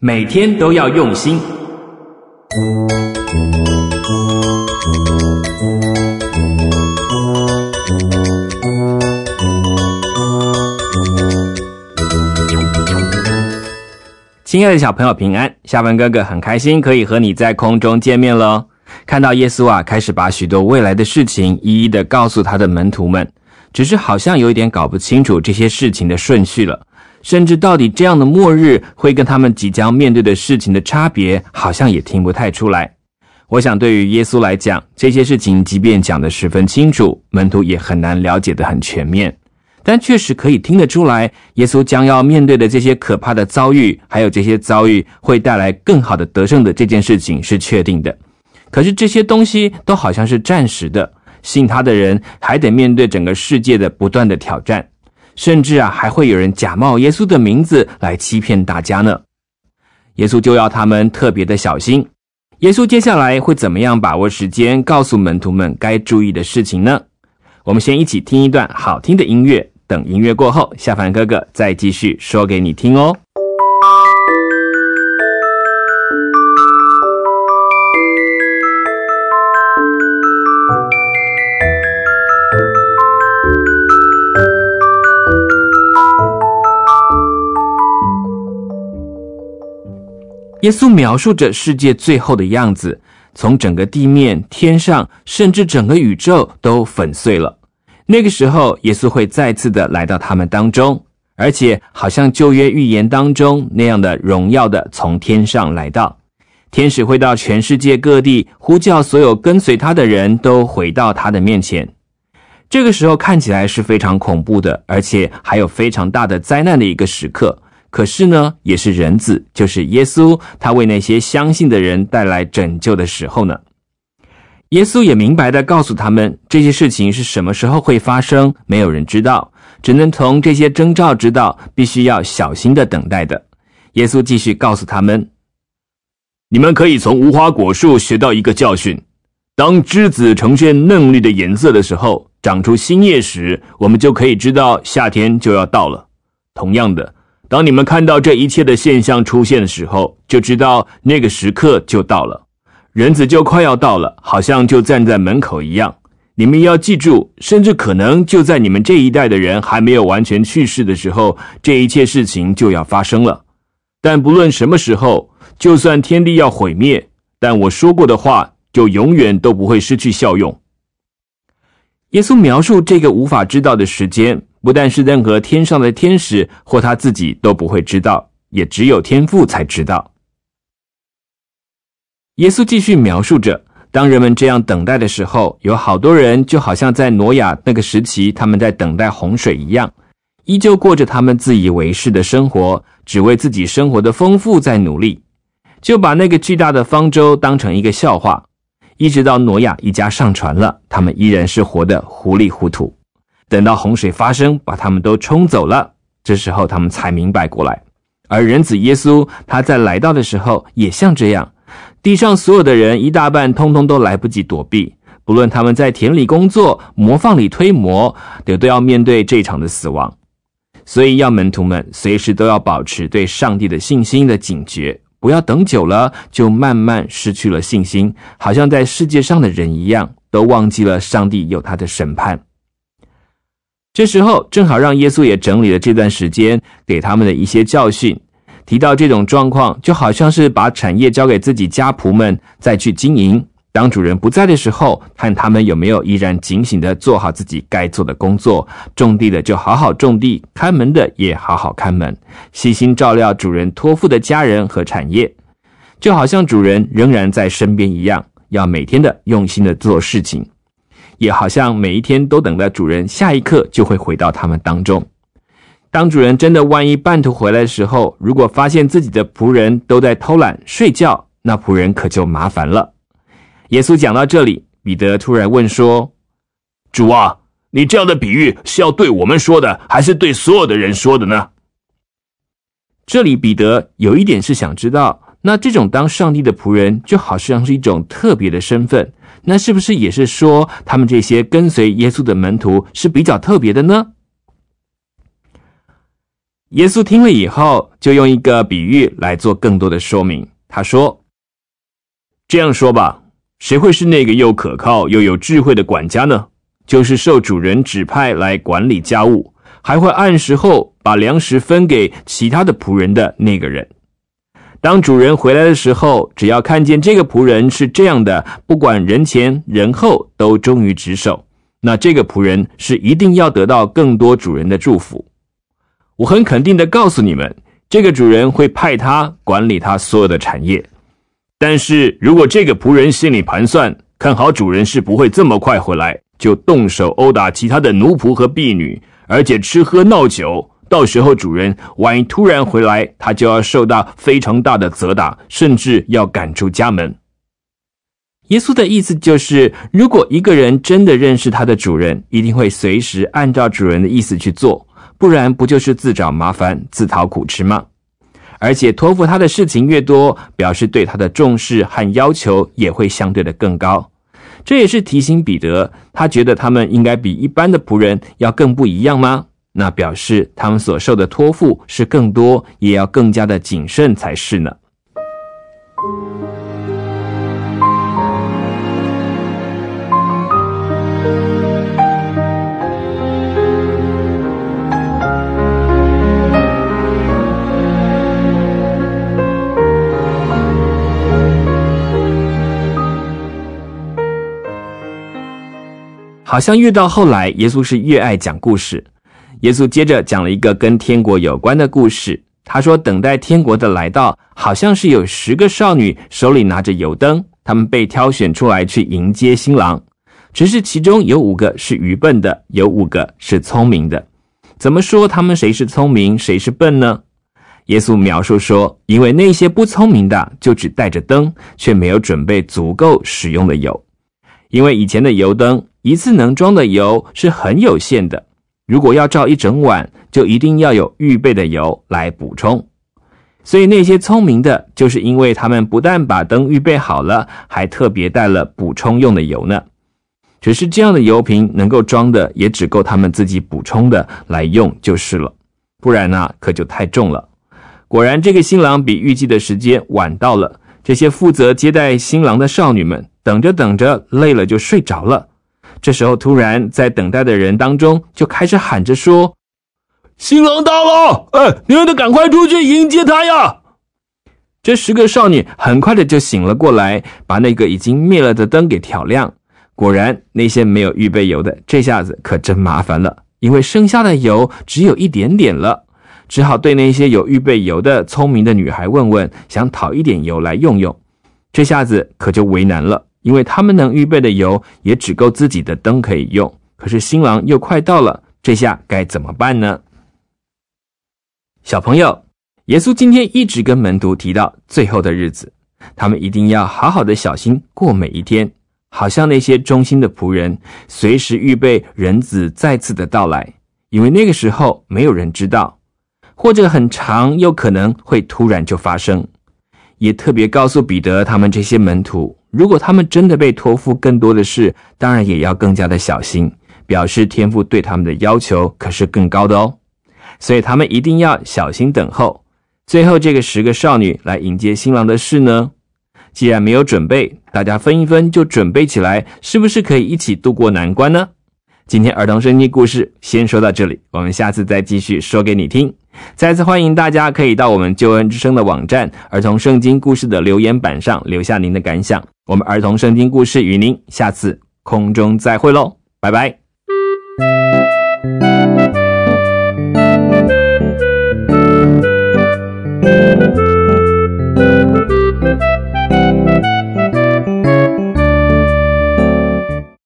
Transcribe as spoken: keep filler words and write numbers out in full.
每天都要用心。亲爱的小朋友平安，夏凡哥哥很开心可以和你在空中见面了。看到耶稣啊，开始把许多未来的事情一一的告诉他的门徒们，只是好像有一点搞不清楚这些事情的顺序了，甚至到底这样的末日会跟他们即将面对的事情的差别，好像也听不太出来。我想对于耶稣来讲，这些事情即便讲得十分清楚，门徒也很难了解得很全面，但确实可以听得出来，耶稣将要面对的这些可怕的遭遇，还有这些遭遇会带来更好的得胜的这件事情是确定的。可是这些东西都好像是暂时的，信他的人还得面对整个世界的不断的挑战，甚至啊还会有人假冒耶稣的名字来欺骗大家呢。耶稣就要他们特别的小心。耶稣接下来会怎么样把握时间，告诉门徒们该注意的事情呢？我们先一起听一段好听的音乐，等音乐过后，夏凡哥哥再继续说给你听哦。耶稣描述着世界最后的样子，从整个地面、天上，甚至整个宇宙都粉碎了。那个时候，耶稣会再次的来到他们当中，而且好像旧约预言当中那样的荣耀的从天上来到。天使会到全世界各地，呼叫所有跟随他的人都回到他的面前。这个时候看起来是非常恐怖的，而且还有非常大的灾难的一个时刻。可是呢，也是人子，就是耶稣，他为那些相信的人带来拯救的时候呢。耶稣也明白地告诉他们，这些事情是什么时候会发生，没有人知道，只能从这些征兆知道，必须要小心地等待的。耶稣继续告诉他们，你们可以从无花果树学到一个教训，当枝子呈现嫩绿的颜色的时候，长出新叶时，我们就可以知道夏天就要到了。同样的，当你们看到这一切的现象出现的时候，就知道那个时刻就到了，人子就快要到了，好像就站在门口一样。你们要记住，甚至可能就在你们这一代的人还没有完全去世的时候，这一切事情就要发生了。但不论什么时候，就算天地要毁灭，但我说过的话就永远都不会失去效用。耶稣描述这个无法知道的时间，不但是任何天上的天使或他自己都不会知道，也只有天父才知道。耶稣继续描述着，当人们这样等待的时候，有好多人就好像在挪亚那个时期他们在等待洪水一样，依旧过着他们自以为是的生活，只为自己生活的丰富在努力，就把那个巨大的方舟当成一个笑话，一直到挪亚一家上船了，他们依然是活得糊里糊涂。等到洪水发生，把他们都冲走了，这时候他们才明白过来。而人子耶稣，他在来到的时候也像这样，地上所有的人一大半通通都来不及躲避，不论他们在田里工作，磨坊里推磨，也都要面对这场的死亡。所以要门徒们随时都要保持对上帝的信心的警觉，不要等久了就慢慢失去了信心，好像在世界上的人一样，都忘记了上帝有他的审判。这时候正好让耶稣也整理了这段时间给他们的一些教训，提到这种状况就好像是把产业交给自己家仆们再去经营，当主人不在的时候，看他们有没有依然警醒地做好自己该做的工作，种地的就好好种地，看门的也好好看门，细心照料主人托付的家人和产业，就好像主人仍然在身边一样，要每天的用心的做事情，也好像每一天都等待主人下一刻就会回到他们当中。当主人真的万一半途回来的时候，如果发现自己的仆人都在偷懒睡觉，那仆人可就麻烦了。耶稣讲到这里，彼得突然问说，主啊，你这样的比喻是要对我们说的，还是对所有的人说的呢？这里彼得有一点是想知道，那这种当上帝的仆人就好像是一种特别的身份，那是不是也是说他们这些跟随耶稣的门徒是比较特别的呢？ 耶稣听了以后，就用一个比喻来做更多的说明。他说，这样说吧，谁会是那个又可靠又有智慧的管家呢？就是受主人指派来管理家务，还会按时候把粮食分给其他的仆人的那个人。当主人回来的时候，只要看见这个仆人是这样的，不管人前人后都忠于职守，那这个仆人是一定要得到更多主人的祝福。我很肯定的告诉你们，这个主人会派他管理他所有的产业。但是如果这个仆人心里盘算，看好主人是不会这么快回来，就动手殴打其他的奴仆和婢女，而且吃喝闹酒，到时候主人万一突然回来，他就要受到非常大的责打，甚至要赶出家门。耶稣的意思就是，如果一个人真的认识他的主人，一定会随时按照主人的意思去做，不然不就是自找麻烦，自讨苦吃吗？而且托付他的事情越多，表示对他的重视和要求也会相对的更高。这也是提醒彼得，他觉得他们应该比一般的仆人要更不一样吗？那表示他们所受的托付是更多，也要更加的谨慎才是呢。好像越到后来，耶稣是越爱讲故事。耶稣接着讲了一个跟天国有关的故事。他说，等待天国的来到，好像是有十个少女手里拿着油灯，她们被挑选出来去迎接新郎。只是其中有五个是愚笨的，有五个是聪明的。怎么说他们谁是聪明，谁是笨呢？耶稣描述说，因为那些不聪明的就只带着灯，却没有准备足够使用的油。因为以前的油灯一次能装的油是很有限的，如果要照一整晚，就一定要有预备的油来补充。所以那些聪明的，就是因为他们不但把灯预备好了，还特别带了补充用的油呢。只是这样的油瓶能够装的也只够他们自己补充的来用就是了，不然啊，可就太重了。果然这个新郎比预计的时间晚到了，这些负责接待新郎的少女们等着等着累了就睡着了。这时候突然在等待的人当中就开始喊着说，新郎到了，哎，你们得赶快出去迎接他呀！这十个少女很快的就醒了过来，把那个已经灭了的灯给挑亮。果然那些没有预备油的，这下子可真麻烦了，因为剩下的油只有一点点了，只好对那些有预备油的聪明的女孩问问，想讨一点油来用用。这下子可就为难了，因为他们能预备的油也只够自己的灯可以用，可是新郎又快到了，这下该怎么办呢？小朋友，耶稣今天一直跟门徒提到最后的日子，他们一定要好好的小心过每一天，好像那些忠心的仆人，随时预备人子再次的到来，因为那个时候没有人知道，或者很长又可能会突然就发生。也特别告诉彼得他们这些门徒，如果他们真的被托付更多的事，当然也要更加的小心，表示天父对他们的要求可是更高的哦。所以他们一定要小心等候。最后这个十个少女来迎接新郎的事呢，既然没有准备，大家分一分就准备起来，是不是可以一起度过难关呢？今天儿童圣经故事先说到这里，我们下次再继续说给你听。再次欢迎大家可以到我们救恩之声的网站儿童圣经故事的留言板上留下您的感想。我们儿童圣经故事与您下次空中再会咯，拜拜。